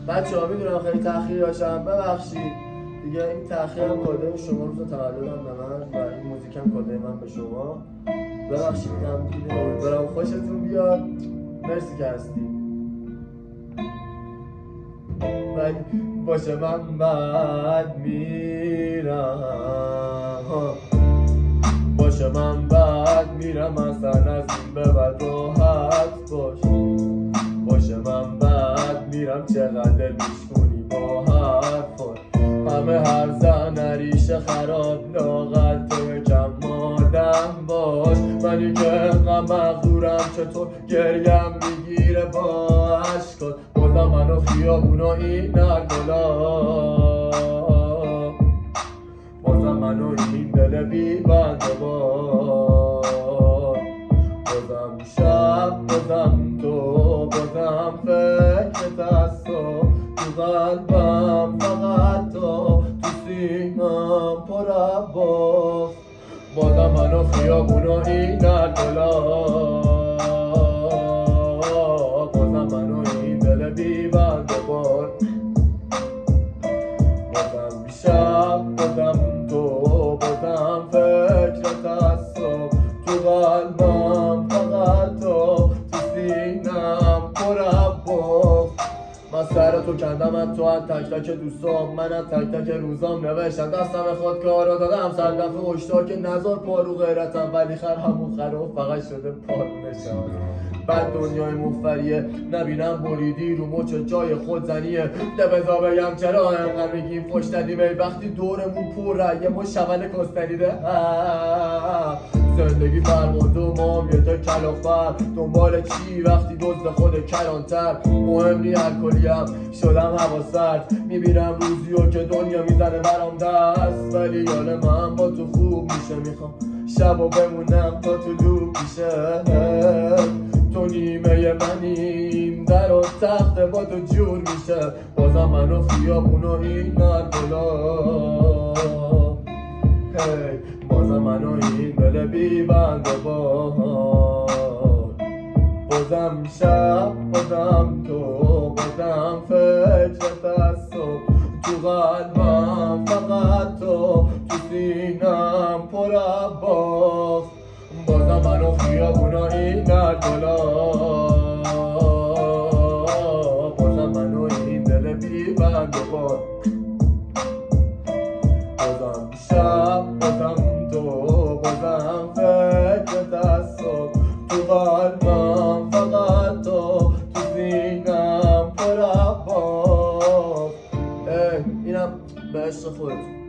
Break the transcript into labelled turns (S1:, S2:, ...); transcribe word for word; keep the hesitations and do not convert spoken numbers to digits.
S1: بچه ها میدونم خیلی تأخیر داشتم، ببخشید دیگه. این تأخیرم کاده شما، روز تولدم به من و این موزیکم کاده من به شما. ببخشید میگم دیدین امیدوارم خوشتون بیاد. مرسی که هستی. ولی باشه من بعد میرم، باشه من بعد میرم اصلا از این به بعد راحت باش. باشه من بعد میرم چقدر میشکنی با حرفات. همه هر زن ریشه خراب لاغر تو یکم مادم باش. منی که انقدر مغرورم چطور گریم میگیره با عشقات. بازم منو خیابونا این نرگلا، بازم منو این دل بی بنده بار. بازم شب بازم تو، بازم فکرت از تو، تو قلبم فقط تو، تو سینم پر عباس. بازم منو خیابونا این نرگلا، بازم منو این دل بی بنده بار. بازم شب بازم تو، بازم فکرت از تو، تو قلبم فقط تو، تو سینم پر عباس. من سر تو کندم از تو، از تک تک دوستام، من از تک تک روزام نوشتم دستم خود کارا دادم سر دفعه هشدار که نزار پارو غیرتم. ولی خر همون خر و فقط شده پارونشم. بعد دنیای مفریه نبینم بریدی رو مچ جای خود زنیه. ده بزا بگم چرا انقدر میگیم فش دادی بی وقتی دورمون پر یه مش شبل کستنیده. زندگی فرمانده و ما هم یه تا کلافر دنبال چی وقتی دزد خود کلانتر. مهم نی الکلیم شدم هوا سرد، میبینم روزیو که دنیا میزنه برام دست. ولی یال من با تو خوب میشه، میخوام شبو بمونم تا تو دو پیشه. تو نیمه منیم در و تخت با تو جور میشه. بازم منو خیابونو این نرگلا، هی بازم منو این دل بی بنده بار. بازم شب بازم تو، بازم فکرت از تو، تو قلبم فقط تو، تو سینم پر عباس. بازم منو خیابونا این نرگلا، بازم منو این دل بی بنده بار. بازم شب بازم تو، بازم فکرت از تو، تو قلبم فقط تو، تو سینم پر عباس. اینم به عشق خودتون.